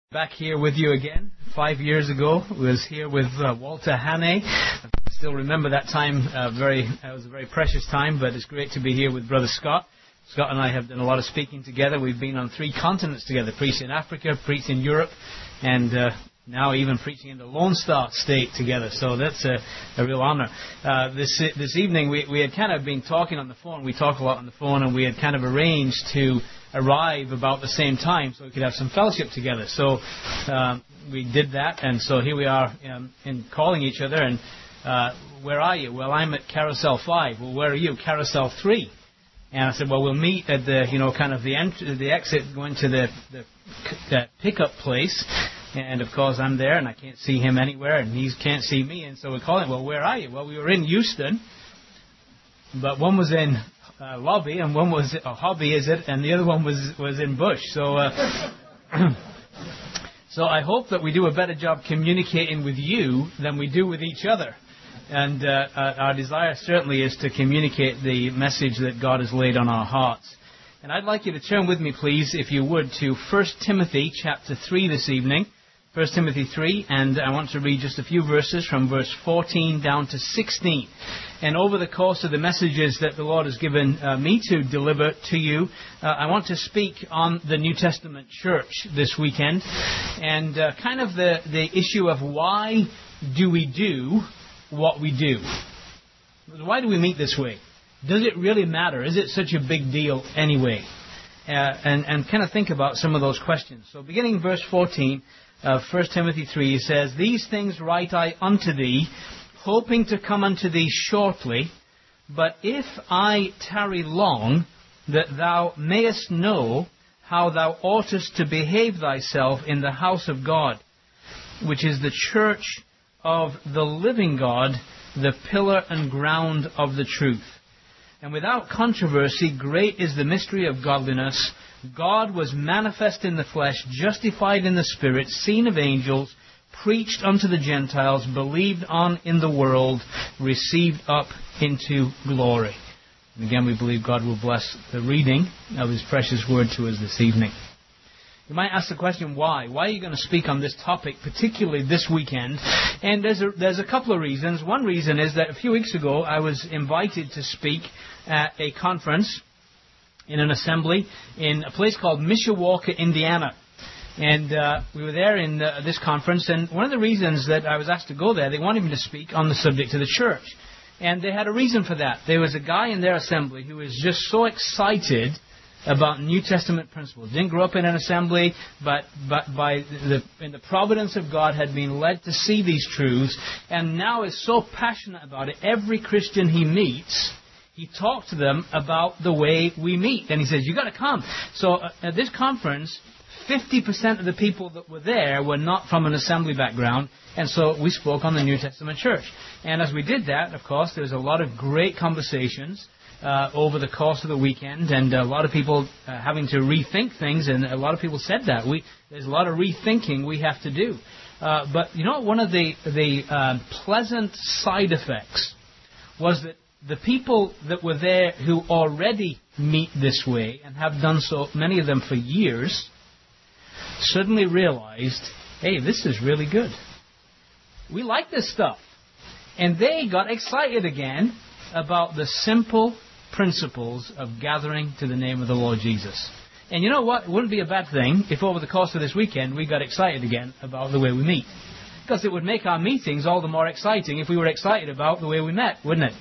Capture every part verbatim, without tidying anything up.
Back here with you again. Five years ago, I was here with uh, Walter Hannay. I still remember that time. Uh, very, it was a very precious time, but it's great to be here with Brother Scott. Scott and I have done a lot of speaking together. We've been on three continents together, preached in Africa, preached in Europe, and uh, now even preaching in the Lone Star State together. So that's a, a real honor. Uh, this this evening, we, we had kind of been talking on the phone. We talk a lot on the phone, and we had kind of arranged to arrive about the same time so we could have some fellowship together. So um, we did that, and so here we are um, in calling each other. And uh, where are you? Well, I'm at Carousel five. Well, where are you? Carousel three. And I said, well, we'll meet at the, you know, kind of the ent- the exit going to the, the, the pickup place. And, of course, I'm there, and I can't see him anywhere, and he can't see me. And so we're calling, well, where are you? Well, we were in Houston, but one was in uh, Lobby, and one was, a Hobby, is it, and the other one was, was in Bush. So uh, so I hope that we do a better job communicating with you than we do with each other. And uh, our desire certainly is to communicate the message that God has laid on our hearts. And I'd like you to turn with me, please, if you would, to First Timothy chapter three this evening. First Timothy three, and I want to read just a few verses from verse fourteen down to sixteen. And over the course of the messages that the Lord has given uh, me to deliver to you, uh, I want to speak on the New Testament church this weekend, and uh, kind of the, the issue of why do we do what we do? Why do we meet this way? Does it really matter? Is it such a big deal anyway? Uh, and, and kind of think about some of those questions. So beginning verse fourteen of First Timothy three, it says, "These things write I unto thee, hoping to come unto thee shortly. But if I tarry long, that thou mayest know how thou oughtest to behave thyself in the house of God, which is the church of the living God, the pillar and ground of the truth. And without controversy, great is the mystery of godliness. God was manifest in the flesh, justified in the spirit, seen of angels, preached unto the Gentiles, believed on in the world, received up into glory." And again, we believe God will bless the reading of His precious word to us this evening. You might ask the question, why? Why are you going to speak on this topic, particularly this weekend? And there's a, there's a couple of reasons. One reason is that a few weeks ago, I was invited to speak at a conference in an assembly in a place called Mishawaka, Indiana. And uh, we were there in uh, this conference, and one of the reasons that I was asked to go there, they wanted me to speak on the subject of the church. And they had a reason for that. There was a guy in their assembly who was just so excited about New Testament principles. Didn't grow up in an assembly, but but by the in the providence of God had been led to see these truths, and now is so passionate about it. Every Christian he meets, he talks to them about the way we meet, and he says, "You got to come." So uh, at this conference, fifty percent of the people that were there were not from an assembly background, and so we spoke on the New Testament church. And as we did that, of course, there was a lot of great conversations Uh, over the course of the weekend, and a lot of people uh, having to rethink things, and a lot of people said that. We, there's a lot of rethinking we have to do. Uh, but, you know, one of the, the uh, pleasant side effects was that the people that were there who already meet this way, and have done so, many of them for years, suddenly realized, hey, this is really good. We like this stuff. And they got excited again about the simple principles of gathering to the name of the Lord Jesus. And you know what? It wouldn't be a bad thing if over the course of this weekend we got excited again about the way we meet. Because it would make our meetings all the more exciting if we were excited about the way we met, wouldn't it?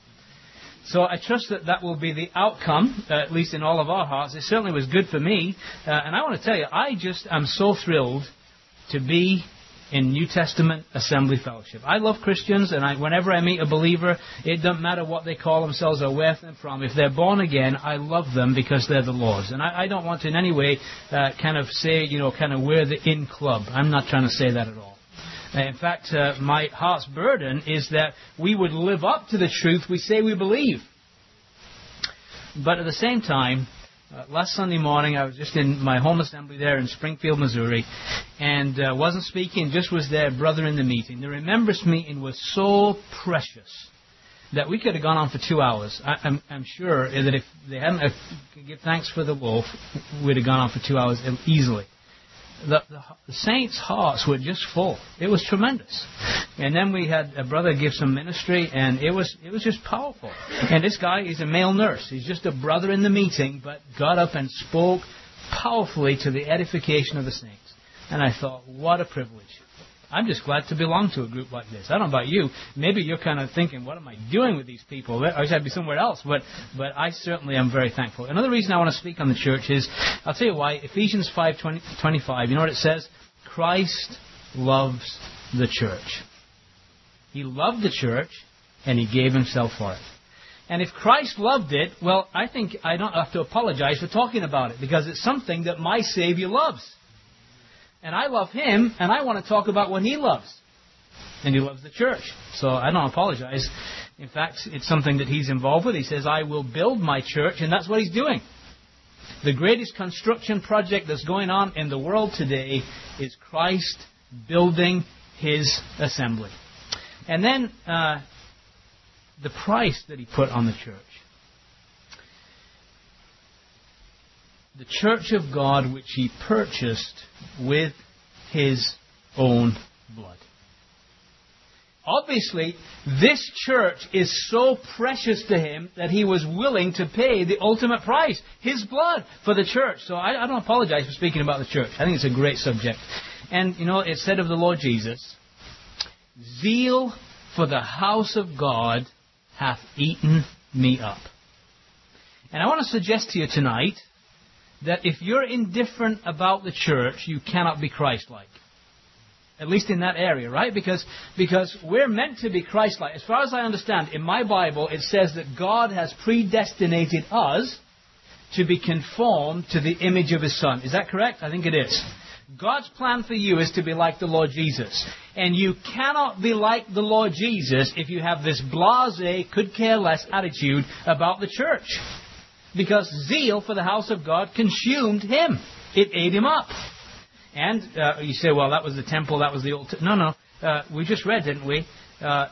So I trust that that will be the outcome, uh, at least in all of our hearts. It certainly was good for me. Uh, and I want to tell you, I just am so thrilled to be in New Testament Assembly Fellowship. I love Christians, and I, whenever I meet a believer, it doesn't matter what they call themselves or where they're from. If they're born again, I love them because they're the Lord's. And I, I don't want to in any way uh, kind of say, you know, kind of we're the in club. I'm not trying to say that at all. Uh, in fact, uh, my heart's burden is that we would live up to the truth we say we believe. But at the same time, Uh, last Sunday morning, I was just in my home assembly there in Springfield, Missouri, and uh, wasn't speaking, just was there, brother in the meeting. The Remembrance meeting was so precious that we could have gone on for two hours. I, I'm, I'm sure that if they hadn't uh, give thanks for the wolf, we'd have gone on for two hours easily. the, the, the saints' hearts were just full. It was tremendous. And then we had a brother give some ministry, and it was it was just powerful. And this guy is a male nurse. He's just a brother in the meeting, but got up and spoke powerfully to the edification of the saints. And I thought, what a privilege. I'm just glad to belong to a group like this. I don't know about you. Maybe you're kind of thinking, what am I doing with these people? I wish I'd be somewhere else. But but I certainly am very thankful. Another reason I want to speak on the church is, I'll tell you why, Ephesians five twenty-five, you know what it says? Christ loves the church. He loved the church, and He gave Himself for it. And if Christ loved it, well, I think I don't have to apologize for talking about it, because it's something that my Savior loves. And I love Him, and I want to talk about what He loves. And He loves the church. So I don't apologize. In fact, it's something that He's involved with. He says, I will build my church, and that's what He's doing. The greatest construction project that's going on in the world today is Christ building His assembly. And then uh, the price that He put on the church. The church of God which He purchased with His own blood. Obviously, this church is so precious to Him that He was willing to pay the ultimate price, His blood, for the church. So I, I don't apologize for speaking about the church. I think it's a great subject. And, you know, it said of the Lord Jesus, zeal for the house of God hath eaten me up. And I want to suggest to you tonight that if you're indifferent about the church, you cannot be Christ-like. At least in that area, right? Because, because we're meant to be Christ-like. As far as I understand, in my Bible, it says that God has predestinated us to be conformed to the image of His Son. Is that correct? I think it is. God's plan for you is to be like the Lord Jesus. And you cannot be like the Lord Jesus if you have this blasé, could-care-less attitude about the church. Because zeal for the house of God consumed Him. It ate Him up. And uh, you say, well, that was the temple, that was the old... T-. No, no. Uh, we just read, didn't we? Uh,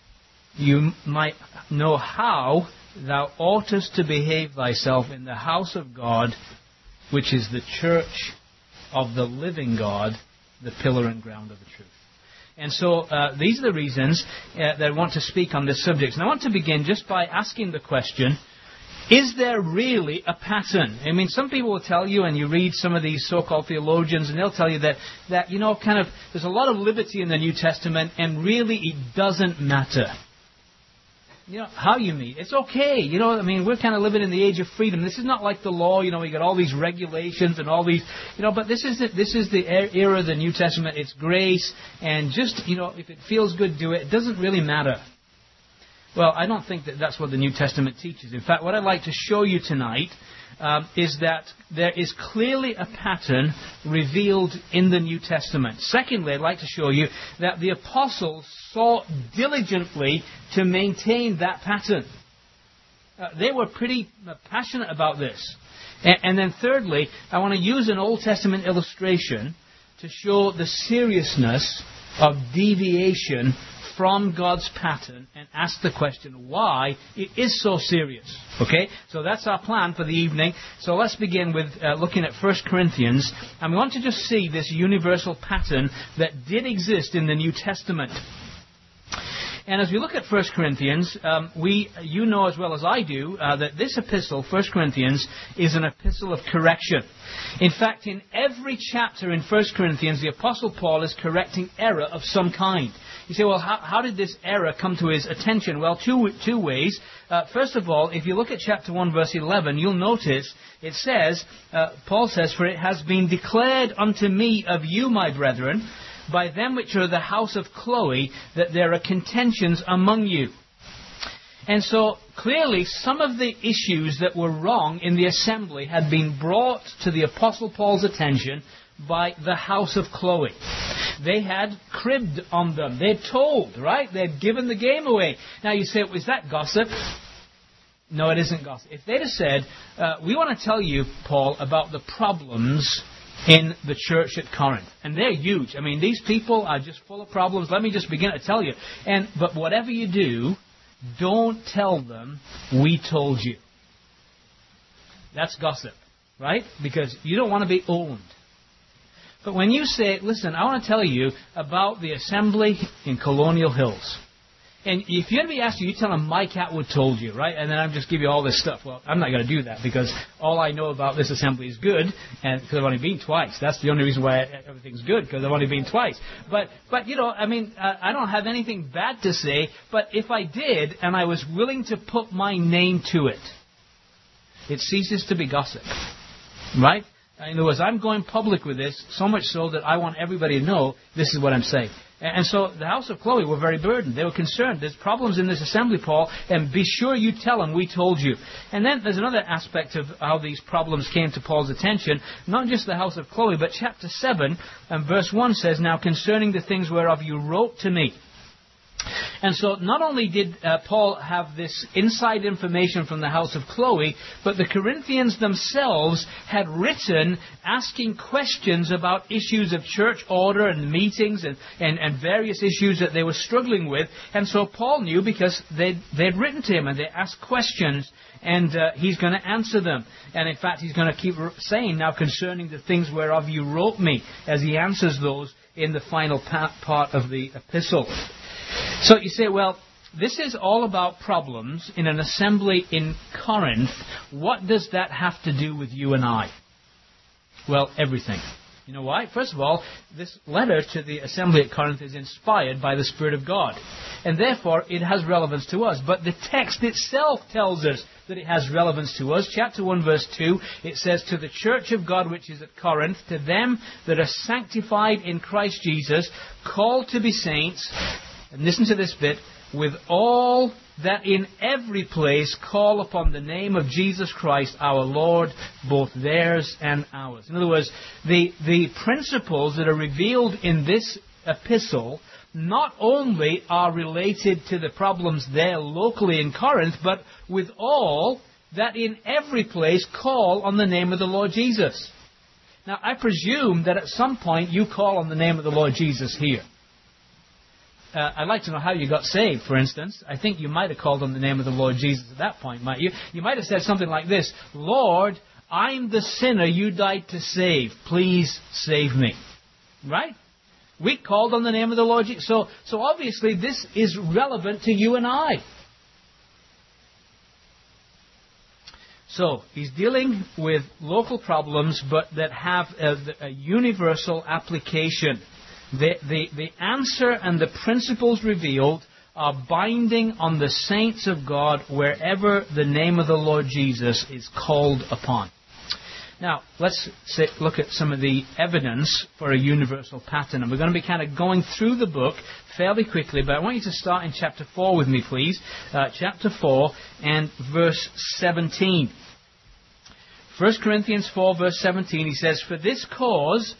you might know how thou oughtest to behave thyself in the house of God, which is the church of the living God, the pillar and ground of the truth. And so uh, these are the reasons uh, that I want to speak on this subject. And I want to begin just by asking the question, is there really a pattern? I mean, some people will tell you, and you read some of these so-called theologians, and they'll tell you that, that, you know, kind of, there's a lot of liberty in the New Testament, and really it doesn't matter. You know, how you meet. It's okay. You know, I mean, we're kind of living in the age of freedom. This is not like the law, you know, we got all these regulations and all these, you know, but this is the, this is the era of the New Testament. It's grace, and just, you know, if it feels good, do it. It doesn't really matter. Well, I don't think that that's what the New Testament teaches. In fact, what I'd like to show you tonight um, is that there is clearly a pattern revealed in the New Testament. Secondly, I'd like to show you that the apostles sought diligently to maintain that pattern. Uh, they were pretty uh, passionate about this. And, and then thirdly, I want to use an Old Testament illustration to show the seriousness of deviation from God's pattern and ask the question why it is so serious. Okay? So that's our plan for the evening. So let's begin with uh, looking at First Corinthians. And we want to just see this universal pattern that did exist in the New Testament. And as we look at First Corinthians, um, we, you know as well as I do, uh, that this epistle, First Corinthians, is an epistle of correction. In fact, in every chapter in First Corinthians, the Apostle Paul is correcting error of some kind. You say, well, how, how did this error come to his attention? Well, two, two ways. Uh, first of all, if you look at chapter one, verse eleven, you'll notice it says, uh, Paul says, for it has been declared unto me of you, my brethren, by them which are the house of Chloe, that there are contentions among you. And so, clearly, some of the issues that were wrong in the assembly had been brought to the Apostle Paul's attention by the house of Chloe. They had cribbed on them. They'd told, right? They'd given the game away. Now you say, is that gossip? No, it isn't gossip. If they'd have said, uh, we want to tell you, Paul, about the problems in the church at Corinth. And they're huge. I mean, these people are just full of problems. Let me just begin to tell you. And But whatever you do, don't tell them we told you. That's gossip, right? Because you don't want to be owned. But when you say, listen, I want to tell you about the assembly in Colonial Hills. And if you're going to be asked, you tell them Mike Atwood told you, right? And then I'm just give you all this stuff. Well, I'm not going to do that because all I know about this assembly is good, and because I've only been twice. That's the only reason why everything's good, because I've only been twice. But, but you know, I mean, uh, I don't have anything bad to say. But if I did, and I was willing to put my name to it, it ceases to be gossip, right? In other words, I'm going public with this, so much so that I want everybody to know this is what I'm saying. And so the house of Chloe were very burdened. They were concerned. There's problems in this assembly, Paul, and be sure you tell them we told you. And then there's another aspect of how these problems came to Paul's attention. Not just the house of Chloe, but chapter seven and verse one says, now concerning the things whereof you wrote to me. And so not only did uh, Paul have this inside information from the house of Chloe, but the Corinthians themselves had written asking questions about issues of church order and meetings and, and, and various issues that they were struggling with. And so Paul knew because they'd, they'd written to him and they asked questions, and uh, he's going to answer them. And in fact, he's going to keep saying, now concerning the things whereof you wrote me, as he answers those in the final part of the epistle. So you say, well, this is all about problems in an assembly in Corinth. What does that have to do with you and I? Well, everything. You know why? First of all, this letter to the assembly at Corinth is inspired by the Spirit of God. And therefore, it has relevance to us. But the text itself tells us that it has relevance to us. Chapter one, verse two, it says, to the church of God which is at Corinth, to them that are sanctified in Christ Jesus, called to be saints. And listen to this bit, with all that in every place call upon the name of Jesus Christ our Lord, both theirs and ours. In other words, the, the principles that are revealed in this epistle not only are related to the problems there locally in Corinth, but with all that in every place call on the name of the Lord Jesus. Now, I presume that at some point you call on the name of the Lord Jesus here. Uh, I'd like to know how you got saved, for instance. I think you might have called on the name of the Lord Jesus at that point, might you? You might have said something like this, Lord, I'm the sinner you died to save. Please save me. Right? We called on the name of the Lord Jesus. So, so obviously this is relevant to you and I. So, he's dealing with local problems, but that have a, a universal application. The, the, the answer and the principles revealed are binding on the saints of God wherever the name of the Lord Jesus is called upon. Now, let's say, look at some of the evidence for a universal pattern. And we're going to be kind of going through the book fairly quickly, but I want you to start in chapter four with me, please. Uh, chapter four and verse seventeen. First Corinthians four, verse seventeen, he says, for this cause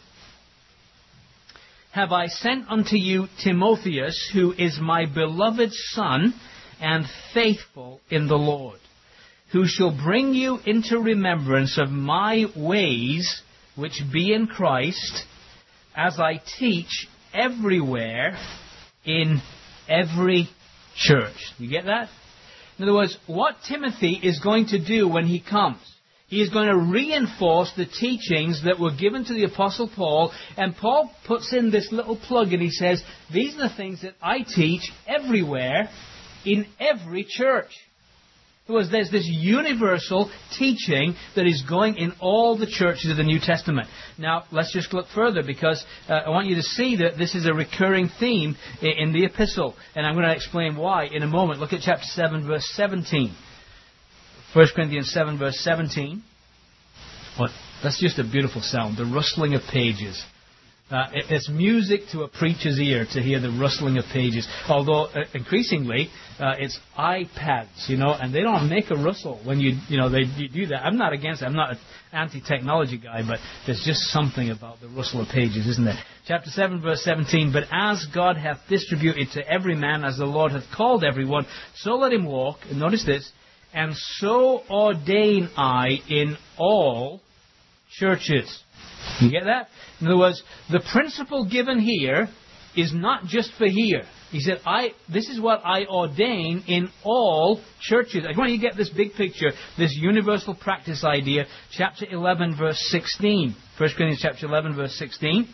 have I sent unto you Timotheus, who is my beloved son and faithful in the Lord, who shall bring you into remembrance of my ways, which be in Christ, as I teach everywhere in every church. You get that? In other words, what Timothy is going to do when he comes, he is going to reinforce the teachings that were given to the Apostle Paul. And Paul puts in this little plug and he says, these are the things that I teach everywhere in every church. In other words, there's this universal teaching that is going in all the churches of the New Testament. Now, let's just look further because uh, I want you to see that this is a recurring theme in, in the epistle. And I'm going to explain why in a moment. Look at chapter seven, verse seventeen. First Corinthians seven, verse seventeen. What? That's just a beautiful sound. The rustling of pages. Uh, it, it's music to a preacher's ear to hear the rustling of pages. Although uh, increasingly uh, it's iPads, you know, and they don't make a rustle when you, you know, they you do that. I'm not against it. I'm not an anti-technology guy, but there's just something about the rustle of pages, isn't there? Chapter seven, verse seventeen. But as God hath distributed to every man as the Lord hath called everyone, so let him walk. And notice this. And so ordain I in all churches. You get that? In other words, the principle given here is not just for here. He said, "I. This is what I ordain in all churches." I want you to get this big picture, this universal practice idea. Chapter eleven, verse sixteen. First Corinthians chapter eleven, verse sixteen.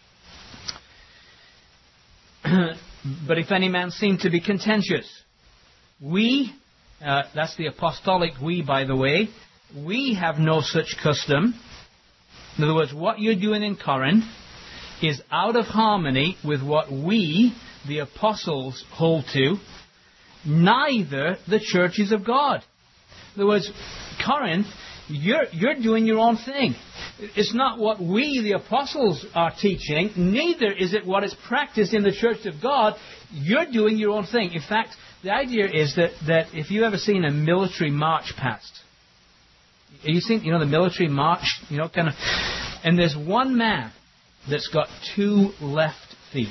"But if any man seem to be contentious, we," uh, that's the apostolic we, by the way, "we have no such custom." In other words, what you're doing in Corinth is out of harmony with what we, the apostles, hold to, neither the churches of God. In other words, Corinth, you're, you're doing your own thing. It's not what we, the apostles, are teaching, neither is it what is practiced in the church of God. You're doing your own thing. In fact, the idea is that, that if you've ever seen a military march past, have you seen, you know, the military march, you know, kind of, and there's one man that's got two left feet.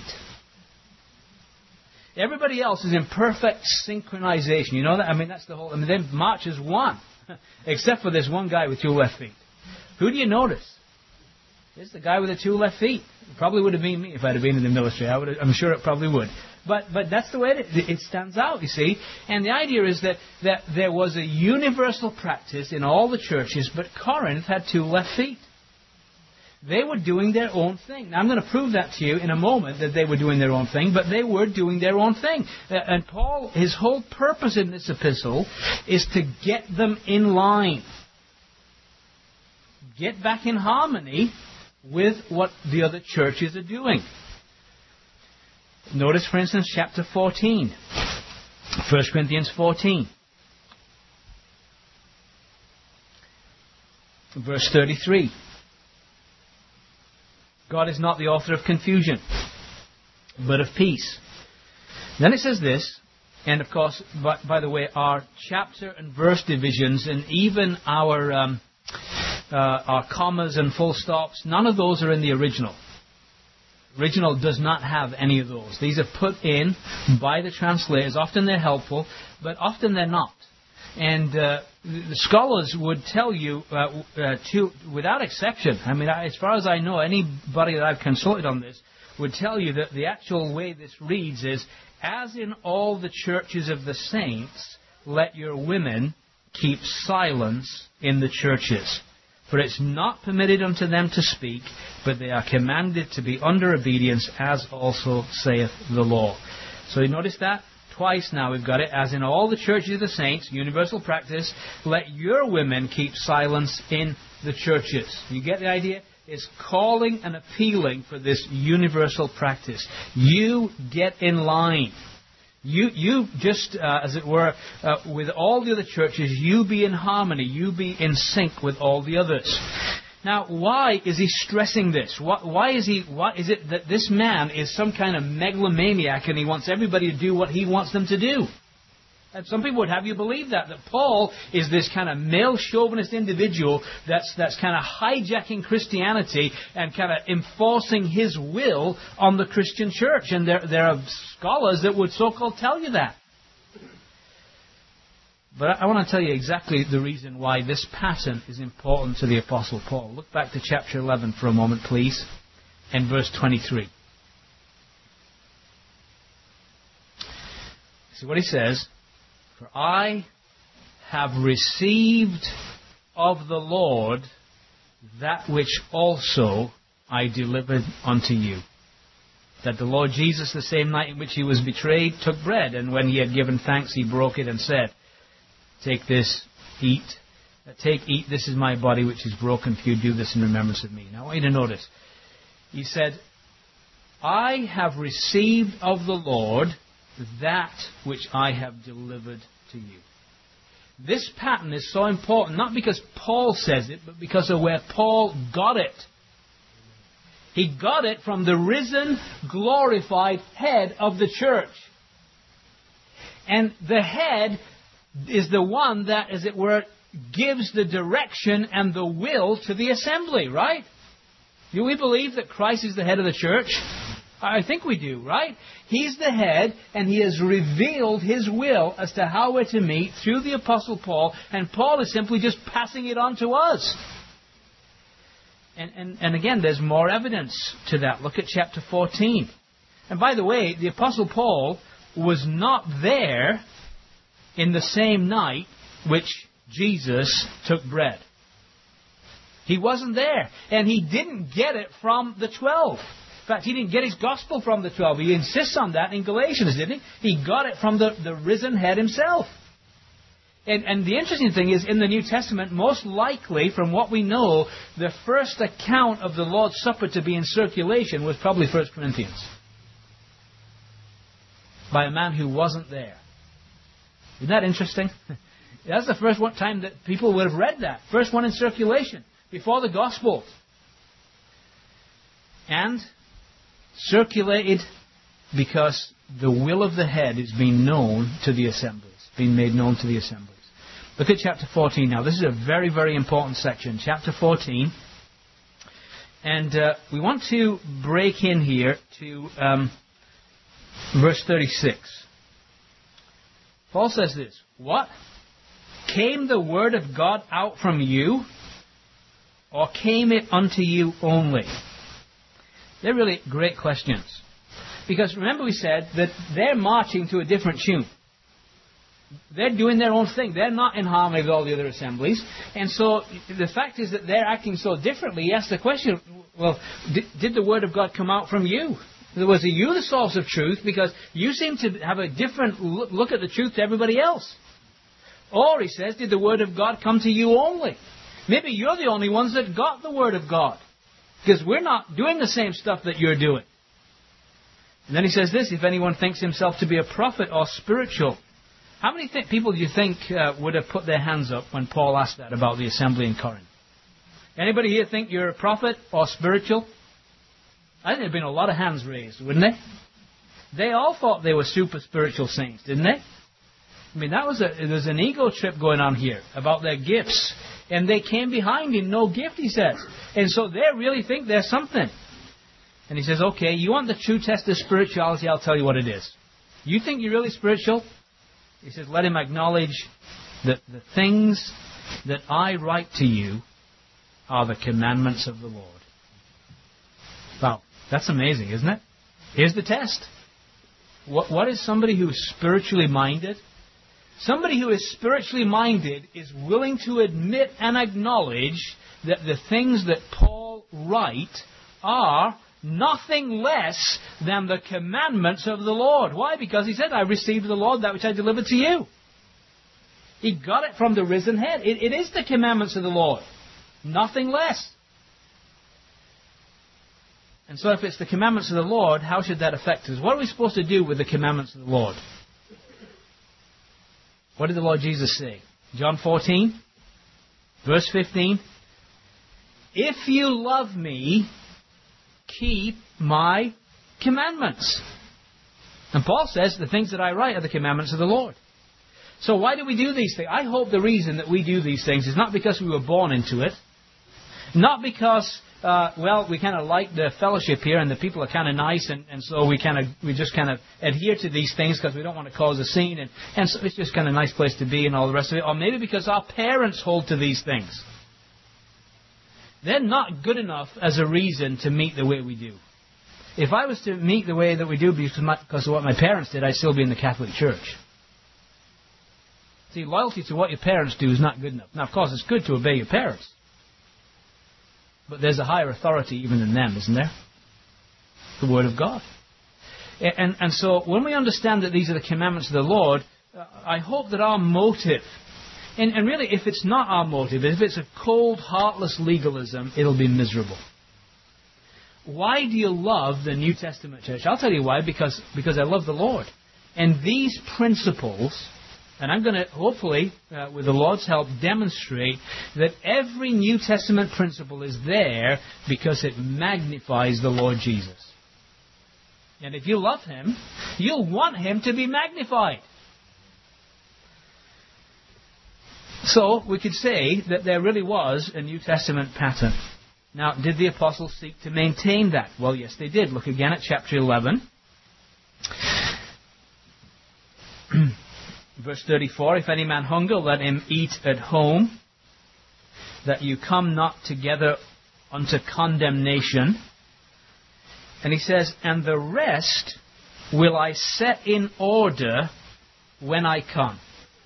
Everybody else is in perfect synchronization. You know that? I mean, that's the whole... I mean, they march as one. Except for this one guy with two left feet. Who do you notice? It's the guy with the two left feet. It probably would have been me if I'd have been in the military. I would have, I'm sure it probably would. But but that's the way it, it stands out, you see. And the idea is that, that there was a universal practice in all the churches, but Corinth had two left feet. They were doing their own thing. Now, I'm going to prove that to you in a moment, that they were doing their own thing, but they were doing their own thing. And Paul, his whole purpose in this epistle is to get them in line. Get back in harmony with what the other churches are doing. Notice, for instance, chapter fourteen. First Corinthians fourteen. Verse thirty-three. God is not the author of confusion, but of peace. Then it says this, and of course, by, by the way, our chapter and verse divisions, and even our um, uh, our commas and full stops, none of those are in the original. Original does not have any of those. These are put in by the translators. Often they're helpful, but often they're not. And uh, the scholars would tell you, uh, uh, to, without exception, I mean, as far as I know, anybody that I've consulted on this would tell you that the actual way this reads is, "As in all the churches of the saints, let your women keep silence in the churches. For it's not permitted unto them to speak, but they are commanded to be under obedience, as also saith the law." So you notice that? Twice now we've got it. "As in all the churches of the saints," universal practice, "let your women keep silence in the churches." You get the idea? It's calling and appealing for this universal practice. You get in line. You, you just, uh, as it were, uh, with all the other churches, you be in harmony. You be in sync with all the others. Now, why is he stressing this? Why, why is he? Why is it that this man is some kind of megalomaniac and he wants everybody to do what he wants them to do? And some people would have you believe that, that Paul is this kind of male chauvinist individual that's that's kind of hijacking Christianity and kind of enforcing his will on the Christian church. And there, there are scholars that would so-called tell you that. But I want to tell you exactly the reason why this pattern is important to the Apostle Paul. Look back to chapter eleven for a moment, please, and verse twenty-three. See what he says. "For I have received of the Lord that which also I delivered unto you. That the Lord Jesus, the same night in which he was betrayed, took bread, and when he had given thanks, he broke it and said, Take this, eat. Take, eat, this is my body which is broken for you. Do this in remembrance of me." Now I want you to notice. He said, "I have received of the Lord that which I have delivered to you." This pattern is so important, not because Paul says it, but because of where Paul got it. He got it from the risen, glorified head of the church. And the head is the one that, as it were, gives the direction and the will to the assembly, right? Do we believe that Christ is the head of the church? I think we do, right? He's the head, and he has revealed his will as to how we're to meet through the Apostle Paul, and Paul is simply just passing it on to us. And, and, and again, there's more evidence to that. Look at chapter fourteen. And by the way, the Apostle Paul was not there in the same night which Jesus took bread. He wasn't there. And he didn't get it from the twelve. In fact, he didn't get his gospel from the twelve. He insists on that in Galatians, didn't he? He got it from the, the risen head himself. And, and the interesting thing is, in the New Testament, most likely, from what we know, the first account of the Lord's Supper to be in circulation was probably First Corinthians. By a man who wasn't there. Isn't that interesting? That's the first one time that people would have read that. First one in circulation, before the Gospel. And circulated because the will of the head is being known to the assemblies. Being made known to the assemblies. Look at chapter fourteen now. This is a very, very important section. Chapter fourteen. And uh, we want to break in here to um, verse thirty-six. Paul says this. What? Came the word of God out from you? Or came it unto you only? They're really great questions. Because remember we said that they're marching to a different tune. They're doing their own thing. They're not in harmony with all the other assemblies. And so the fact is that they're acting so differently. He asks the question, well, did, did the word of God come out from you? Was it you the source of truth? Because you seem to have a different look at the truth to everybody else. Or, he says, did the word of God come to you only? Maybe you're the only ones that got the word of God. Because we're not doing the same stuff that you're doing. And then he says this, if anyone thinks himself to be a prophet or spiritual. How many th- people do you think uh, would have put their hands up when Paul asked that about the assembly in Corinth? Anybody here think you're a prophet or spiritual? I think there have been a lot of hands raised, wouldn't they? They all thought they were super spiritual saints, didn't they? I mean, that was a, there's an ego trip going on here about their gifts. And they came behind in no gift, he says. And so they really think they're something. And he says, okay, you want the true test of spirituality, I'll tell you what it is. You think you're really spiritual? He says, let him acknowledge that the things that I write to you are the commandments of the Lord. Wow, that's amazing, isn't it? Here's the test. What, what is somebody who is spiritually minded? Somebody who is spiritually minded is willing to admit and acknowledge that the things that Paul writes are nothing less than the commandments of the Lord. Why? Because he said, I received of the Lord that which I delivered to you. He got it from the risen head. It, it is the commandments of the Lord. Nothing less. And so if it's the commandments of the Lord, how should that affect us? What are we supposed to do with the commandments of the Lord? What did the Lord Jesus say? John fourteen, verse fifteen. If you love me, keep my commandments. And Paul says, the things that I write are the commandments of the Lord. So why do we do these things? I hope the reason that we do these things is not because we were born into it. Not because, uh, well, we kind of like the fellowship here and the people are kind of nice and, and so we kind of we just kind of adhere to these things because we don't want to cause a scene and, and so it's just kind of a nice place to be and all the rest of it. Or maybe because our parents hold to these things. They're not good enough as a reason to meet the way we do. If I was to meet the way that we do because of what my parents did, I'd still be in the Catholic Church. See, loyalty to what your parents do is not good enough. Now, of course, it's good to obey your parents. But there's a higher authority even than them, isn't there? The Word of God. And, and so when we understand that these are the commandments of the Lord, I hope that our motive, and, and really if it's not our motive, if it's a cold, heartless legalism, it'll be miserable. Why do you love the New Testament church? I'll tell you why, because, because I love the Lord. And these principles, and I'm going to, hopefully, uh, with the Lord's help, demonstrate that every New Testament principle is there because it magnifies the Lord Jesus. And if you love Him, you'll want Him to be magnified. So, we could say that there really was a New Testament pattern. Now, did the apostles seek to maintain that? Well, yes, they did. Look again at chapter eleven. Verse thirty-four, if any man hunger, let him eat at home, that you come not together unto condemnation. And he says, and the rest will I set in order when I come.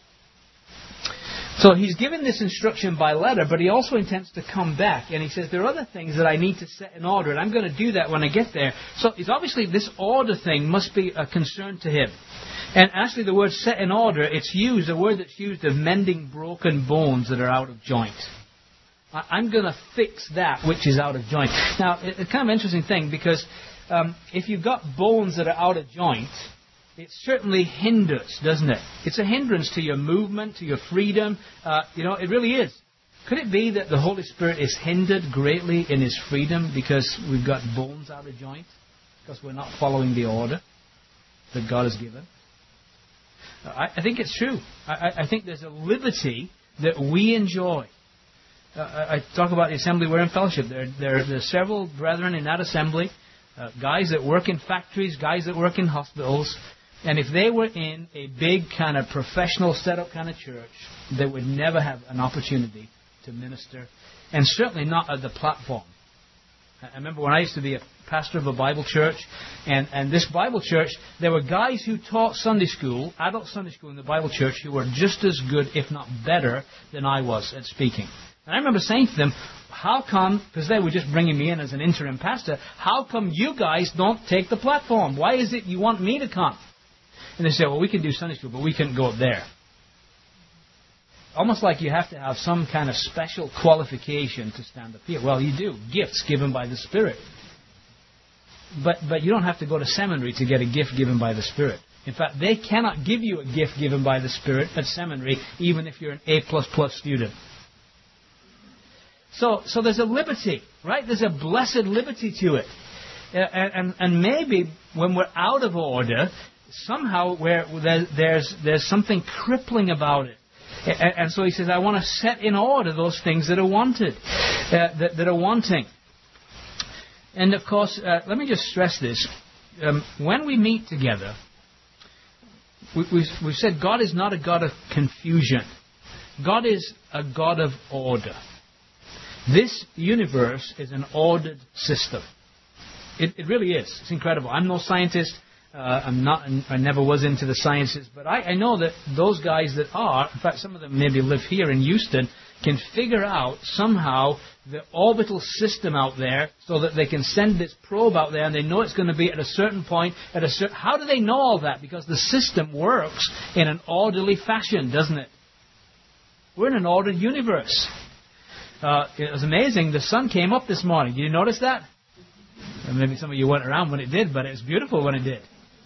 So he's given this instruction by letter, but he also intends to come back. And he says, there are other things that I need to set in order, and I'm going to do that when I get there. So it's obviously this order thing must be a concern to him. And actually the word set in order, it's used, a word that's used of mending broken bones that are out of joint. I'm going to fix that which is out of joint. Now, it's a kind of interesting thing, because um, if you've got bones that are out of joint, it certainly hinders, doesn't it? It's a hindrance to your movement, to your freedom. Uh, you know, it really is. Could it be that the Holy Spirit is hindered greatly in His freedom because we've got bones out of joint? Because we're not following the order that God has given? I, I think it's true. I, I think there's a liberty that we enjoy. Uh, I talk about the assembly we're in fellowship. There, there, there are several brethren in that assembly, uh, guys that work in factories, guys that work in hospitals. And if they were in a big kind of professional setup kind of church, they would never have an opportunity to minister, and certainly not at the platform. I remember when I used to be a pastor of a Bible church, and, and this Bible church, there were guys who taught Sunday school, adult Sunday school in the Bible church, who were just as good, if not better, than I was at speaking. And I remember saying to them, how come, because they were just bringing me in as an interim pastor, how come you guys don't take the platform? Why is it you want me to come? And they said, well, we can do Sunday school, but we couldn't go up there. Almost like you have to have some kind of special qualification to stand up here. Well, you do. Gifts given by the Spirit. But but you don't have to go to seminary to get a gift given by the Spirit. In fact, they cannot give you a gift given by the Spirit at seminary, even if you're an A plus plus student. So so there's a liberty, right? There's a blessed liberty to it. Uh, and, and maybe when we're out of order, somehow where there's there's something crippling about it. And so he says, I want to set in order those things that are wanted, uh, that, that are wanting. And of course, uh, let me just stress this. Um, when we meet together, we, we've, we've said God is not a God of confusion. God is a God of order. This universe is an ordered system. It, it really is. It's incredible. I'm no scientist. Uh, I'm not. I never was into the sciences, but I, I know that those guys that are, in fact, some of them maybe live here in Houston, can figure out somehow the orbital system out there, so that they can send this probe out there, and they know it's going to be at a certain point. At a certain, how do they know all that? Because the system works in an orderly fashion, doesn't it? We're in an ordered universe. Uh, it was amazing. The sun came up this morning. Did you notice that? And maybe some of you weren't around when it did, but it was beautiful when it did.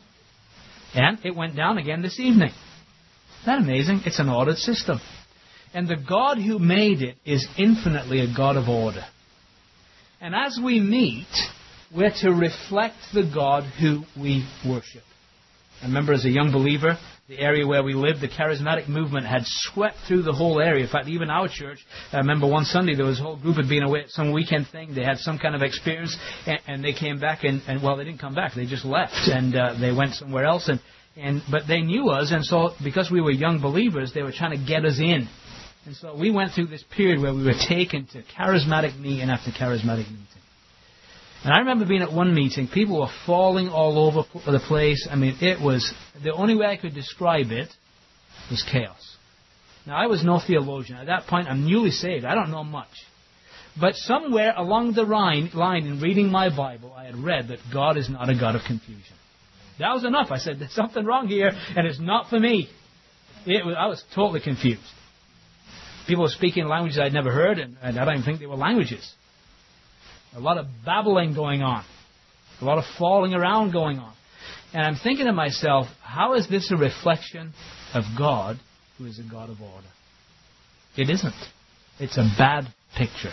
And it went down again this evening. Isn't that amazing? It's an ordered system. And the God who made it is infinitely a God of order. And as we meet, we're to reflect the God who we worship. I remember as a young believer, the area where we lived, the charismatic movement had swept through the whole area. In fact, even our church, I remember one Sunday there was a whole group had been away at some weekend thing. They had some kind of experience, and, and they came back, and, and, well, they didn't come back. They just left, and uh, they went somewhere else. And, and But they knew us, and so because we were young believers, they were trying to get us in. And so we went through this period where we were taken to charismatic meeting after charismatic meeting. And I remember being at one meeting, people were falling all over the place. I mean, it was, the only way I could describe it was chaos. Now, I was no theologian. At that point, I'm newly saved. I don't know much. But somewhere along the line, line in reading my Bible, I had read that God is not a God of confusion. That was enough. I said, there's something wrong here, and it's not for me. It was, I was totally confused. People were speaking languages I'd never heard, and, and I don't even think they were languages. A lot of babbling going on. A lot of falling around going on. And I'm thinking to myself, how is this a reflection of God, who is a God of order? It isn't. It's a bad picture.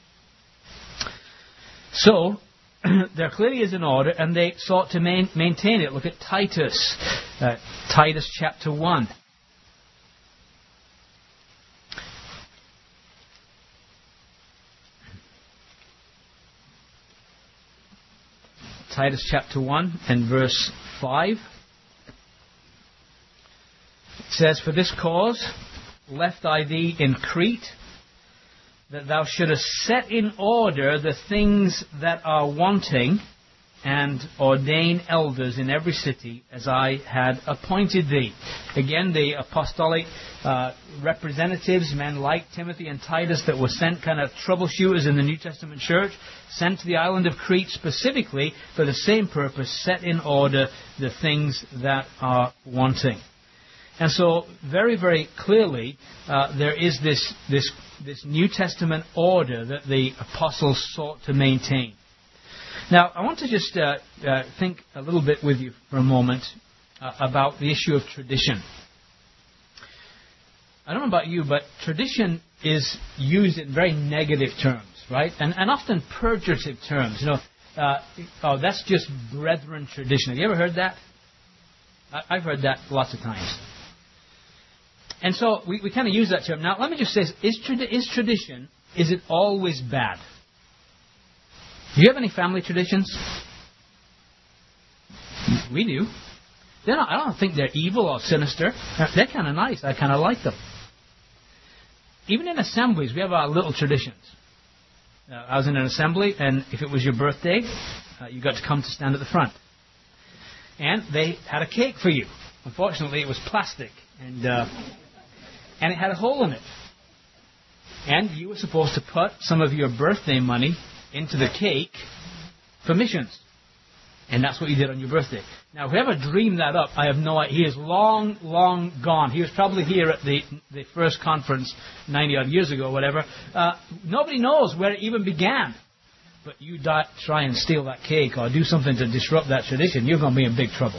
So, there clearly is an order, and they sought to main, maintain it. Look at Titus. Uh, Titus chapter one. Titus chapter one and verse five. It says, for this cause left I thee in Crete, that thou shouldest set in order the things that are wanting, and ordain elders in every city as I had appointed thee. Again, the apostolic uh, representatives, men like Timothy and Titus that were sent, kind of troubleshooters in the New Testament church, sent to the island of Crete specifically for the same purpose, set in order the things that are wanting. And so, very, very clearly, uh, there is this, this, this New Testament order that the apostles sought to maintain. Now, I want to just uh, uh, think a little bit with you for a moment uh, about the issue of tradition. I don't know about you, but tradition is used in very negative terms, right? And, and often purgative terms. You know, uh, oh, that's just brethren tradition. Have you ever heard that? I, I've heard that lots of times. And so we, we kind of use that term. Now, let me just say, is, tradi- is tradition, is it always bad? Do you have any family traditions? We do. They're not, I don't think they're evil or sinister. They're kind of nice. I kind of like them. Even in assemblies, we have our little traditions. Uh, I was in an assembly, and if it was your birthday, uh, you got to come to stand at the front. And they had a cake for you. Unfortunately, it was plastic, and uh, and it had a hole in it. And you were supposed to put some of your birthday money into the cake for missions. And that's what you did on your birthday. Now, whoever dreamed that up, I have no idea. He is long, long gone. He was probably here at the the first conference ninety-odd years ago, or whatever. Uh, nobody knows where it even began. But you die, try and steal that cake or do something to disrupt that tradition, you're going to be in big trouble.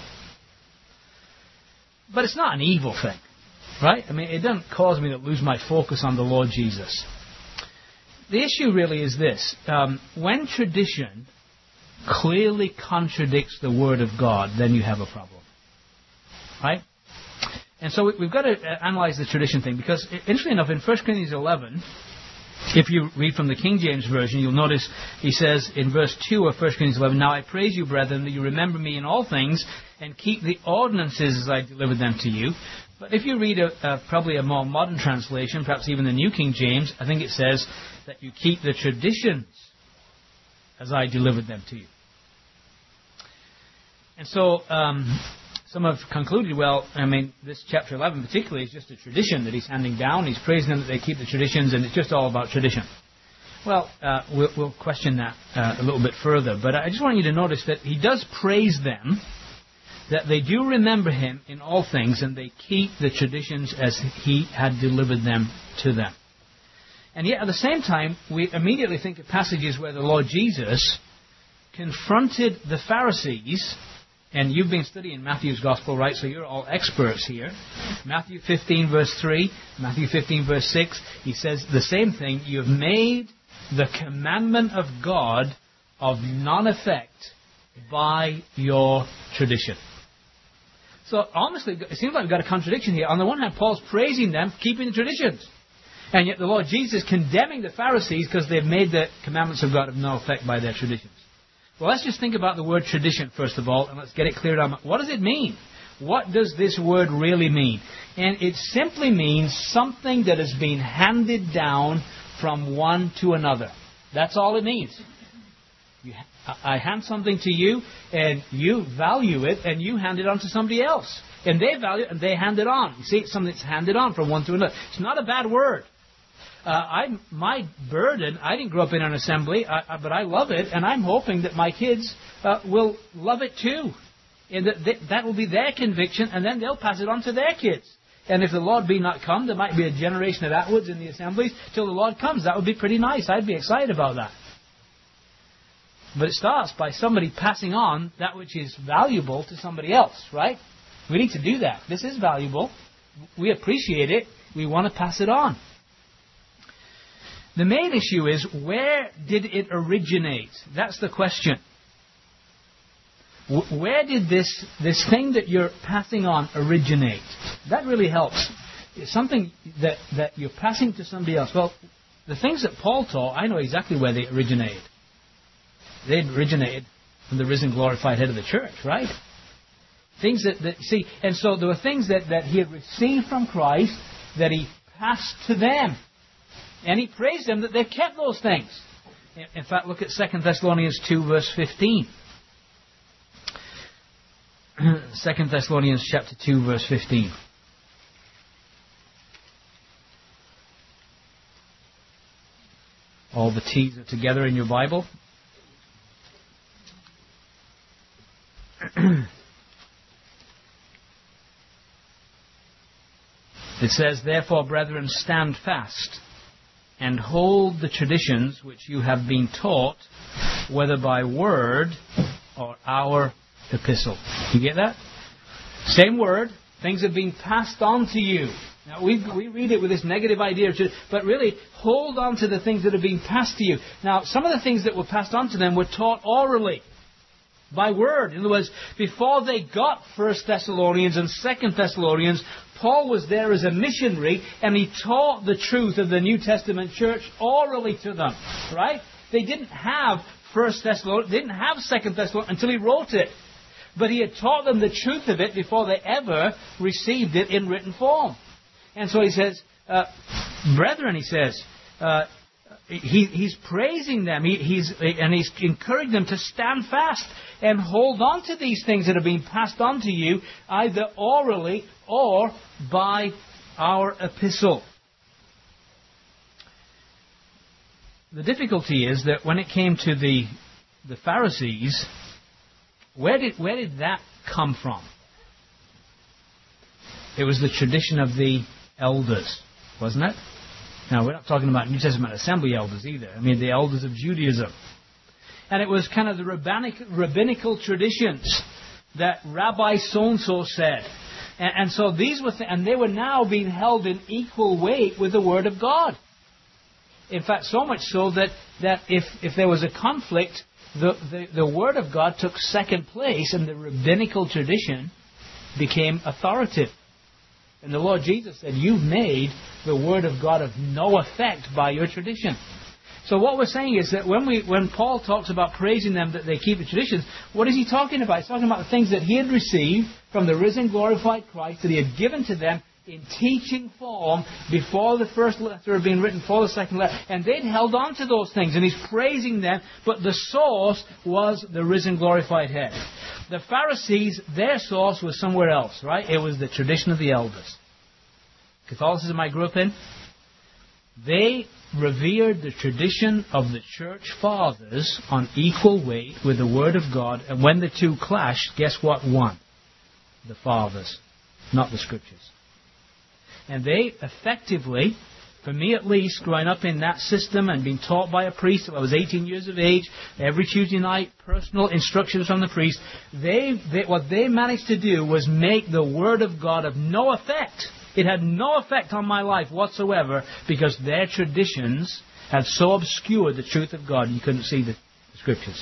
But it's not an evil thing, right? I mean, it doesn't cause me to lose my focus on the Lord Jesus. The issue really is this. Um, when tradition clearly contradicts the Word of God, then you have a problem. Right? And so we've got to analyze the tradition thing, because, interestingly enough, in First Corinthians eleven, if you read from the King James Version, you'll notice he says in verse two of First Corinthians eleven, "Now I praise you, brethren, that you remember me in all things, and keep the ordinances as I delivered them to you." But if you read a, a, probably a more modern translation, perhaps even the New King James, I think it says that you keep the traditions as I delivered them to you. And so um, some have concluded, well, I mean, this chapter eleven particularly is just a tradition that he's handing down. He's praising them that they keep the traditions, and it's just all about tradition. Well, uh, we'll, we'll question that uh, a little bit further. But I just want you to notice that he does praise them, that they do remember him in all things, and they keep the traditions as he had delivered them to them. And yet, at the same time, we immediately think of passages where the Lord Jesus confronted the Pharisees, and you've been studying Matthew's Gospel, right? So you're all experts here. Matthew fifteen, verse three, Matthew fifteen, verse six, he says the same thing. You have made the commandment of God of none effect by your tradition. So, honestly, it seems like we've got a contradiction here. On the one hand, Paul's praising them, keeping the traditions. And yet the Lord Jesus is condemning the Pharisees because they've made the commandments of God of no effect by their traditions. Well, let's just think about the word tradition, first of all, and let's get it cleared up. What does it mean? What does this word really mean? And it simply means something that has been handed down from one to another. That's all it means. You, I hand something to you, and you value it, and you hand it on to somebody else. And they value it, and they hand it on. You see, it's something that's handed on from one to another. It's not a bad word. Uh, I, my burden, I didn't grow up in an assembly, I, I, but I love it, and I'm hoping that my kids uh, will love it too. And that, that, that will be their conviction, and then they'll pass it on to their kids. And if the Lord be not come, there might be a generation of Atwoods in the assemblies till the Lord comes. That would be pretty nice. I'd be excited about that. But it starts by somebody passing on that which is valuable to somebody else, right? We need to do that. This is valuable. We appreciate it. We want to pass it on. The main issue is, where did it originate? That's the question. Where did this, this thing that you're passing on originate? That really helps. It's something that, that you're passing to somebody else. Well, the things that Paul taught, I know exactly where they originated. They originated from the risen, glorified head of the church, right? Things that, that see, and so there were things that, that he had received from Christ that he passed to them. And he praised them that they kept those things. In fact, look at Second Thessalonians two, verse fifteen. Second Thessalonians chapter two, verse fifteen. All the T's are together in your Bible. It says, "Therefore, brethren, stand fast, and hold the traditions which you have been taught, whether by word or our epistle." You get that? Same word. Things have been passed on to you. Now, we we read it with this negative idea, but really, hold on to the things that have been passed to you. Now, some of the things that were passed on to them were taught orally, by word. In other words, before they got First Thessalonians and Second Thessalonians, Paul was there as a missionary, and he taught the truth of the New Testament church orally to them. Right? They didn't have First Thessalonians, they didn't have Second Thessalonians until he wrote it. But he had taught them the truth of it before they ever received it in written form. And so he says, uh, brethren, he says, uh, he, he's praising them, he, he's, and he's encouraging them to stand fast and hold on to these things that have been passed on to you, either orally or by our epistle. The difficulty is that when it came to the the Pharisees, where did where did that come from? It was the tradition of the elders, wasn't it? Now, we're not talking about New Testament assembly elders either. I mean, the elders of Judaism. And it was kind of the rabbinic, rabbinical traditions that Rabbi so-and-so said. And, and so these were, th- and they were now being held in equal weight with the Word of God. In fact, so much so that, that if, if there was a conflict, the, the, the Word of God took second place and the rabbinical tradition became authoritative. And the Lord Jesus said, you've made the Word of God of no effect by your tradition. So what we're saying is that when we, when Paul talks about praising them that they keep the traditions, what is he talking about? He's talking about the things that he had received from the risen, glorified Christ that he had given to them in teaching form before the first letter had been written, before the second letter. And they'd held on to those things, and he's praising them, but the source was the risen, glorified head. The Pharisees, their source was somewhere else, right? It was the tradition of the elders. Catholicism I grew up in, they revered the tradition of the church fathers on equal weight with the Word of God, and when the two clashed, guess what won? The fathers, not the Scriptures. And they effectively, for me at least, growing up in that system and being taught by a priest till I was eighteen years of age, every Tuesday night, personal instructions from the priest, they, they what they managed to do was make the Word of God of no effect. It had no effect on my life whatsoever because their traditions had so obscured the truth of God you couldn't see the Scriptures.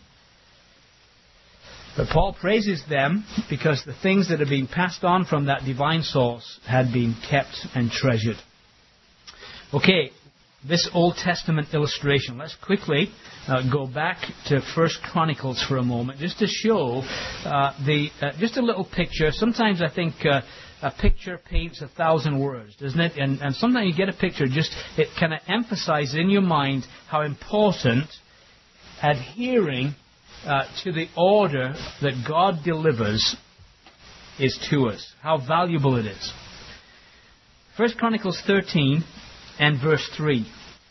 But Paul praises them because the things that had been passed on from that divine source had been kept and treasured. Okay, this Old Testament illustration. Let's quickly uh, go back to First Chronicles for a moment, just to show uh, the uh, just a little picture. Sometimes I think uh, a picture paints a thousand words, doesn't it? And, and sometimes you get a picture, just it kind of emphasizes in your mind how important adhering uh, to the order that God delivers is to us. How valuable it is. First Chronicles thirteen and verse three.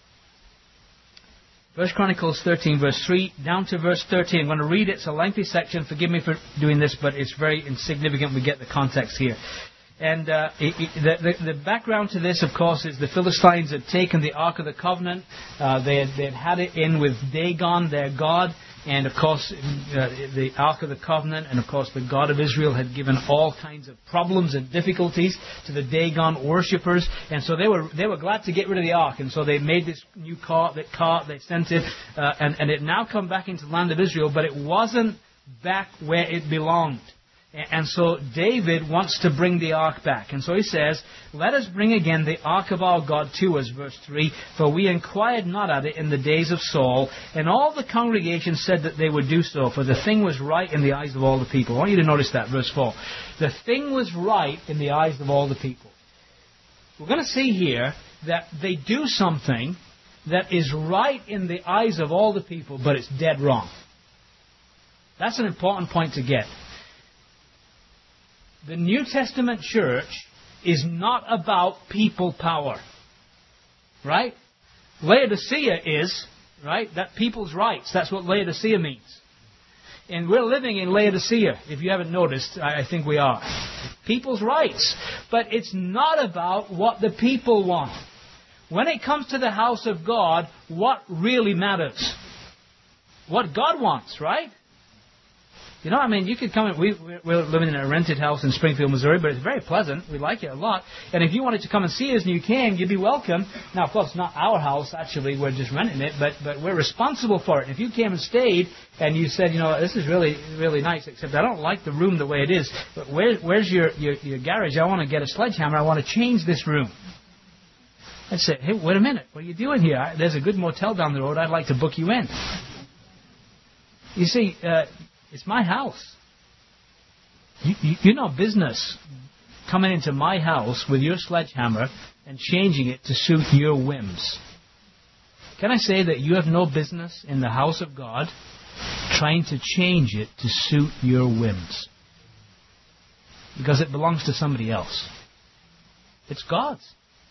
First Chronicles thirteen, verse three, down to verse thirteen. I'm going to read it. It's a lengthy section. Forgive me for doing this, but it's very insignificant. We get the context here. And uh, it, it, the, the, the background to this, of course, is the Philistines had taken the Ark of the Covenant. Uh, they, had, they had had it in with Dagon, their god. And, of course, uh, the Ark of the Covenant and, of course, the God of Israel had given all kinds of problems and difficulties to the Dagon worshippers. And so they were they were glad to get rid of the Ark. And so they made this new cart, that cart they sent it, uh, and, and it now come back into the land of Israel, but it wasn't back where it belonged. And so David wants to bring the ark back. And so he says, let us bring again the ark of our God to us, verse three, for we inquired not at it in the days of Saul, and all the congregation said that they would do so, for the thing was right in the eyes of all the people. I want you to notice that, verse four. The thing was right in the eyes of all the people. We're going to see here that they do something that is right in the eyes of all the people, but it's dead wrong. That's an important point to get. the New Testament church is not about people power. Right? Laodicea is, right? That people's rights. That's what Laodicea means. And we're living in Laodicea, if you haven't noticed. I think we are. People's rights. But it's not about what the people want. When it comes to the house of God, what really matters? What God wants, right? You know, I mean, you could come in. We, we're living in a rented house in Springfield, Missouri, but it's very pleasant. We like it a lot. And if you wanted to come and see us and you can, you'd be welcome. Now, of course, it's not our house, actually. We're just renting it, but, but we're responsible for it. If you came and stayed and you said, you know, this is really, really nice, except I don't like the room the way it is, but where, where's your, your, your garage? I want to get a sledgehammer. I want to change this room. I'd say, hey, wait a minute. What are you doing here? There's a good motel down the road. I'd like to book you in. You see, uh, it's my house. You, you, you're no business coming into my house with your sledgehammer and changing it to suit your whims. Can I say that you have no business in the house of God trying to change it to suit your whims? Because it belongs to somebody else. It's God's.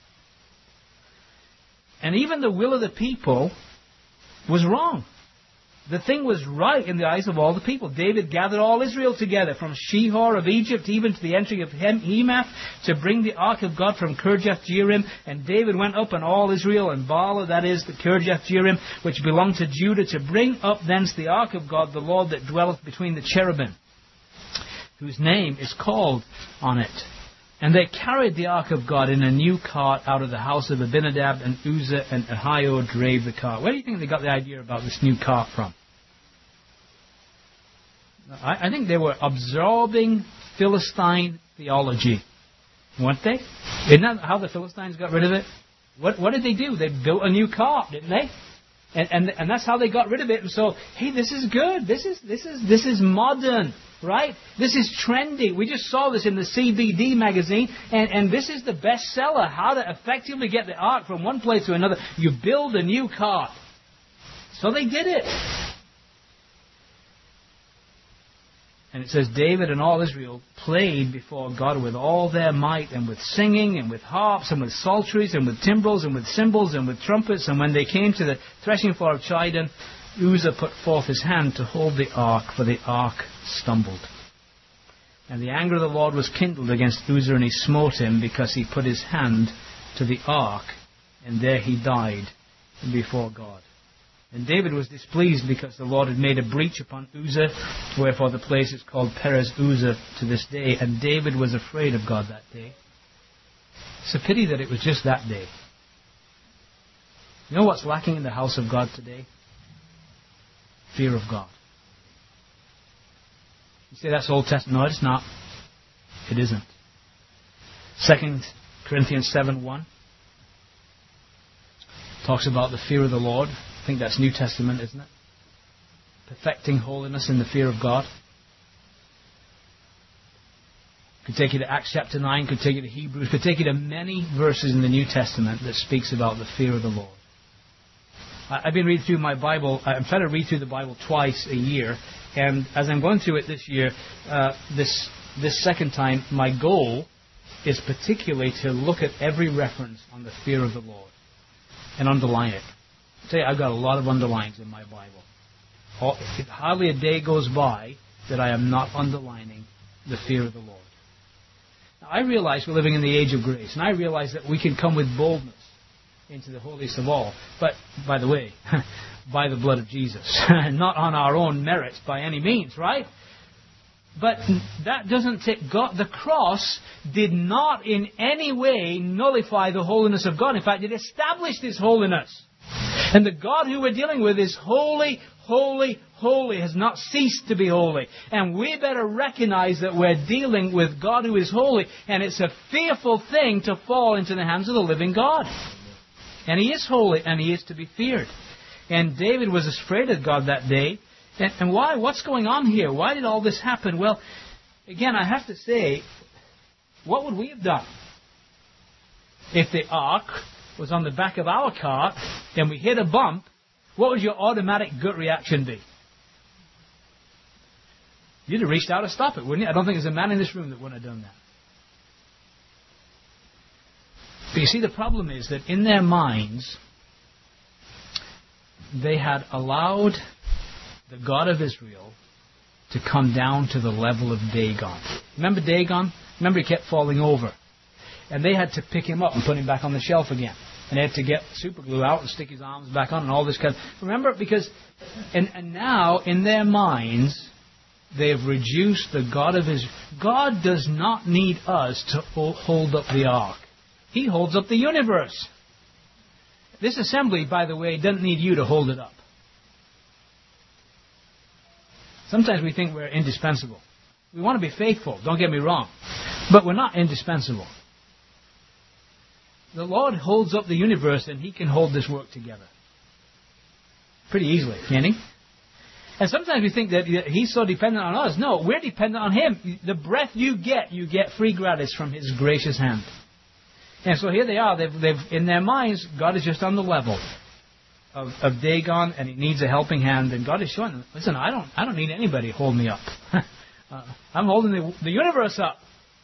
And even the will of the people was wrong. The thing was right in the eyes of all the people. David gathered all Israel together, from Shihor of Egypt even to the entry of Hemath, to bring the ark of God from Kirjath-jearim. And David went up and all Israel, and Baalah, that is, the Kirjath-jearim, which belonged to Judah, to bring up thence the ark of God, the Lord that dwelleth between the cherubim, whose name is called on it. And they carried the ark of God in a new cart out of the house of Abinadab, and Uzzah and Ahio drave the cart. Where do you think they got the idea about this new cart from? I, I think they were absorbing Philistine theology, weren't they? Isn't that how the Philistines got rid of it? What, what did they do? They built a new cart, didn't they? And, and and that's how they got rid of it. And so, hey, this is good. This is this is this is modern, right? This is trendy. We just saw this in the C B D magazine, and, and this is the bestseller. How to effectively get the ark from one place to another. You build a new cart. So they did it. And it says, David and all Israel played before God with all their might, and with singing, and with harps, and with psalteries, and with timbrels, and with cymbals, and with trumpets. And when they came to the threshing floor of Chidon, Uzzah put forth his hand to hold the ark, for the ark stumbled. And the anger of the Lord was kindled against Uzzah, and he smote him, because he put his hand to the ark, and there he died before God. And David was displeased because the Lord had made a breach upon Uzzah, wherefore the place is called Perez Uzzah to this day. And David was afraid of God that day. It's a pity that it was just that day. You know what's lacking in the house of God today? Fear of God. You say that's Old Testament. No, it's not. It isn't. Second Corinthians seven one talks about the fear of the Lord. I think that's New Testament, isn't it? Perfecting holiness in the fear of God. Could take you to Acts chapter nine, could take you to Hebrews, could take you to many verses in the New Testament that speaks about the fear of the Lord. I've been reading through my Bible. I'm trying to read through the Bible twice a year, and as I'm going through it this year, uh, this this second time, my goal is particularly to look at every reference on the fear of the Lord and underline it. I tell you, I've got a lot of underlines in my Bible. Hardly a day goes by that I am not underlining the fear of the Lord. Now, I realize we're living in the age of grace, and I realize that we can come with boldness into the holiest of all. But, by the way, by the blood of Jesus. Not on our own merits by any means, right? But that doesn't take God. The cross did not in any way nullify the holiness of God. In fact, it established His holiness. And the God who we're dealing with is holy, holy, holy, has not ceased to be holy. And we better recognize that we're dealing with God who is holy. And it's a fearful thing to fall into the hands of the living God. And He is holy, and He is to be feared. And David was afraid of God that day. And, and why? What's going on here? Why did all this happen? Well, again, I have to say, what would we have done if the ark was on the back of our cart and we hit a bump? What would your automatic gut reaction be? You'd have reached out to stop it, wouldn't you? I don't think there's a man in this room that wouldn't have done that. But you see, the problem is that in their minds, they had allowed the God of Israel to come down to the level of Dagon. Remember Dagon? Remember he kept falling over. And they had to pick him up and put him back on the shelf again. And they had to get super glue out and stick his arms back on and all this kind of... Remember, because... And, and now, in their minds, they have reduced the God of Israel. God does not need us to hold up the ark. He holds up the universe. This assembly, by the way, doesn't need you to hold it up. Sometimes we think we're indispensable. We want to be faithful, don't get me wrong. But we're not indispensable. The Lord holds up the universe and He can hold this work together. Pretty easily, can He? And sometimes we think that He's so dependent on us. No, we're dependent on Him. The breath you get, you get free gratis from His gracious hand. And so here they are. They've, they've in their minds, God is just on the level of, of Dagon, and He needs a helping hand. And God is showing them, listen, I don't, I don't need anybody to hold me up. uh, I'm holding the, the universe up.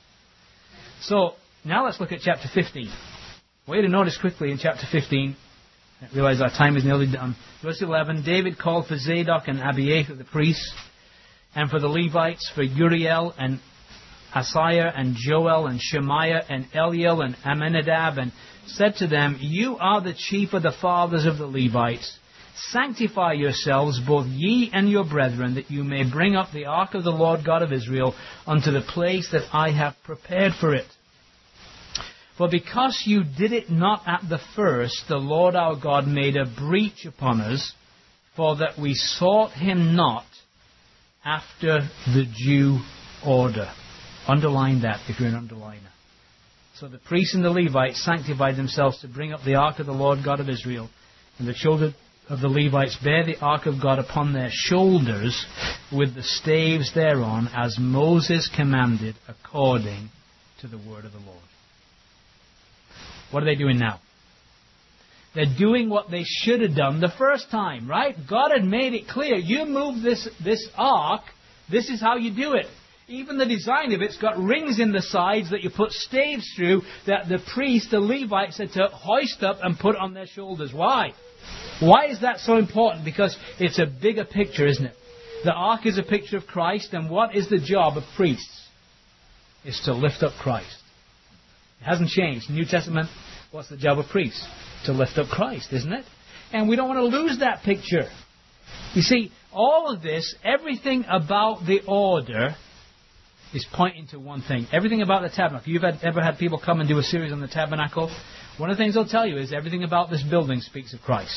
So now let's look at chapter fifteen. Way to notice quickly in chapter fifteen. I realize our time is nearly done. Verse eleven, David called for Zadok and Abiathar the priests, and for the Levites, for Uriel and Asaiah and Joel and Shemaiah and Eliel and Amminadab, and said to them, You are the chief of the fathers of the Levites. Sanctify yourselves, both ye and your brethren, that you may bring up the ark of the Lord God of Israel unto the place that I have prepared for it. For because you did it not at the first, the Lord our God made a breach upon us, for that we sought Him not after the due order. Underline that if you're an underliner. So the priests and the Levites sanctified themselves to bring up the ark of the Lord God of Israel. And the children of the Levites bear the ark of God upon their shoulders with the staves thereon, as Moses commanded, according to the word of the Lord. What are they doing now? They're doing what they should have done the first time, right? God had made it clear. You move this, this ark, this is how you do it. Even the design of it's got rings in the sides that you put staves through that the priests, the Levites, had to hoist up and put on their shoulders. Why? Why is that so important? Because it's a bigger picture, isn't it? The ark is a picture of Christ, and what is the job of priests? It's to lift up Christ. It hasn't changed. New Testament, what's the job of priests? To lift up Christ, isn't it? And we don't want to lose that picture. You see, all of this, everything about the order is pointing to one thing. Everything about the tabernacle. You've had, ever had people come and do a series on the tabernacle? One of the things they'll tell you is everything about this building speaks of Christ.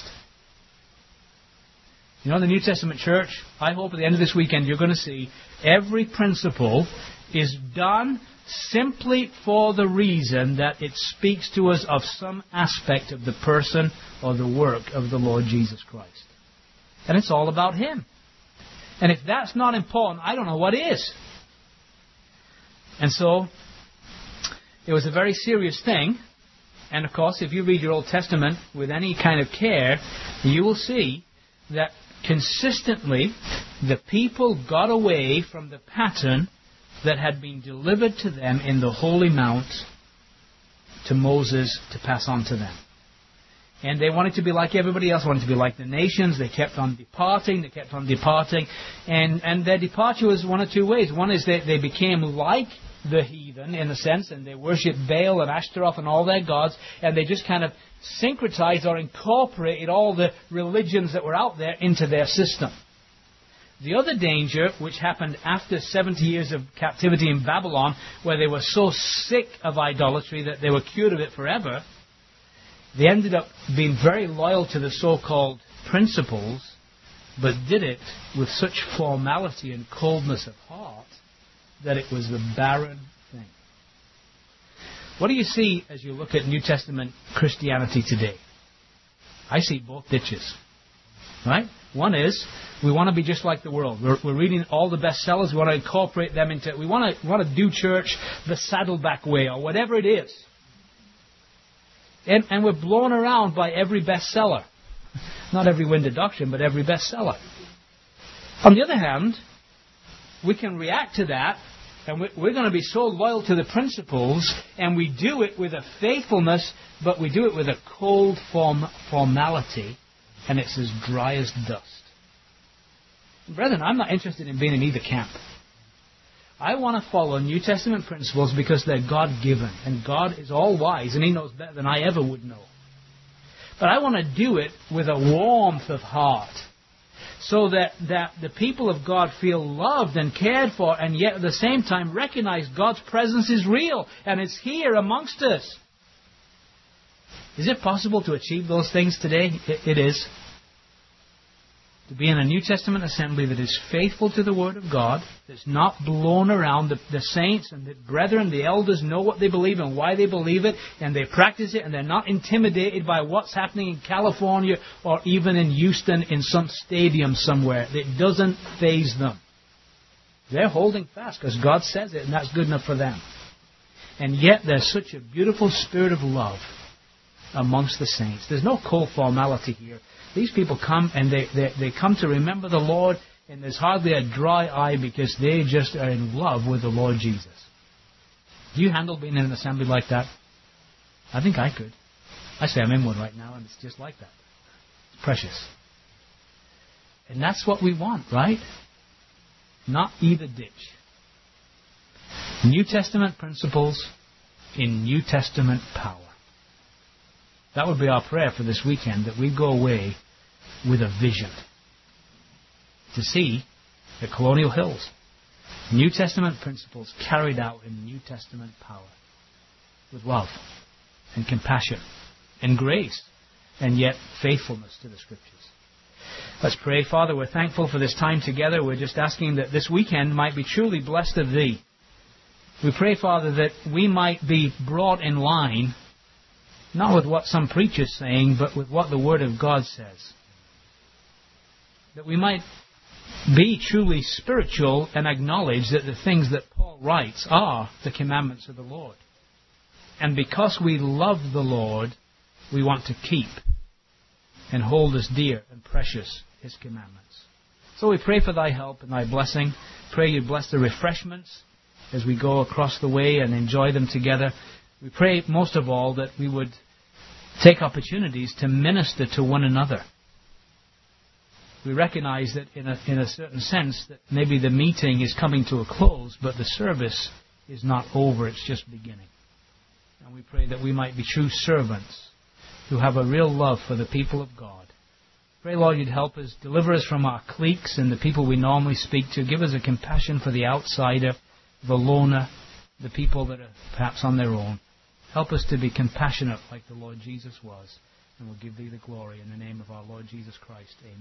You know, in the New Testament church, I hope at the end of this weekend you're going to see every principle is done simply for the reason that it speaks to us of some aspect of the person or the work of the Lord Jesus Christ. And it's all about Him. And if that's not important, I don't know what is. And so, it was a very serious thing. And of course, if you read your Old Testament with any kind of care, you will see that consistently the people got away from the pattern that had been delivered to them in the Holy Mount to Moses to pass on to them. And they wanted to be like everybody else, wanted to be like the nations. They kept on departing, they kept on departing. And, and their departure was one of two ways. One is that they became like the heathen, in a sense, and they worshipped Baal and Ashtaroth and all their gods, and they just kind of syncretized or incorporated all the religions that were out there into their system. The other danger, which happened after seventy years of captivity in Babylon, where they were so sick of idolatry that they were cured of it forever, they ended up being very loyal to the so-called principles, but did it with such formality and coldness of heart that it was the barren thing. What do you see as you look at New Testament Christianity today? I see both ditches. Right? One is, we want to be just like the world. We're, we're reading all the bestsellers. We want to incorporate them into... We want to, we want to do church the Saddleback way, or whatever it is. And, and we're blown around by every bestseller. Not every wind of doctrine, but every bestseller. On the other hand, we can react to that, and we're going to be so loyal to the principles, and we do it with a faithfulness, but we do it with a cold form, formality, and it's as dry as dust. Brethren, I'm not interested in being in either camp. I want to follow New Testament principles because they're God-given, and God is all-wise, and He knows better than I ever would know. But I want to do it with a warmth of heart, so that, that the people of God feel loved and cared for, and yet at the same time recognize God's presence is real and it's here amongst us. Is it possible to achieve those things today? It, it is. To be in a New Testament assembly that is faithful to the Word of God, that's not blown around. The, the saints and the brethren, the elders know what they believe and why they believe it, and they practice it, and they're not intimidated by what's happening in California or even in Houston in some stadium somewhere. It doesn't faze them. They're holding fast because God says it, and that's good enough for them. And yet there's such a beautiful spirit of love amongst the saints. There's no cold formality here. These people come and they, they, they come to remember the Lord, and there's hardly a dry eye because they just are in love with the Lord Jesus. Do you handle being in an assembly like that? I think I could. I say I'm in one right now, and it's just like that. It's precious. And that's what we want, right? Not either ditch. New Testament principles in New Testament power. That would be our prayer for this weekend, that we go away with a vision to see the Colonial Hills New Testament principles carried out in New Testament power with love and compassion and grace and yet faithfulness to the Scriptures. Let's pray. Father, we're thankful for this time together. We're just asking that this weekend might be truly blessed of Thee. We pray, Father, that we might be brought in line, not with what some preacher's saying, but with what the Word of God says. That we might be truly spiritual and acknowledge that the things that Paul writes are the commandments of the Lord. And because we love the Lord, we want to keep and hold as dear and precious His commandments. So we pray for Thy help and Thy blessing. Pray You bless the refreshments as we go across the way and enjoy them together. We pray most of all that we would take opportunities to minister to one another. We recognize that in a, in a certain sense that maybe the meeting is coming to a close, but the service is not over, it's just beginning. And we pray that we might be true servants who have a real love for the people of God. Pray, Lord, You'd help us, deliver us from our cliques and the people we normally speak to. Give us a compassion for the outsider, the loner, the people that are perhaps on their own. Help us to be compassionate like the Lord Jesus was. And we'll give Thee the glory in the name of our Lord Jesus Christ. Amen.